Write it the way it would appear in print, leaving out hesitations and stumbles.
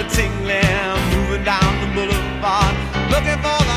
a tingling, moving down the boulevard, looking for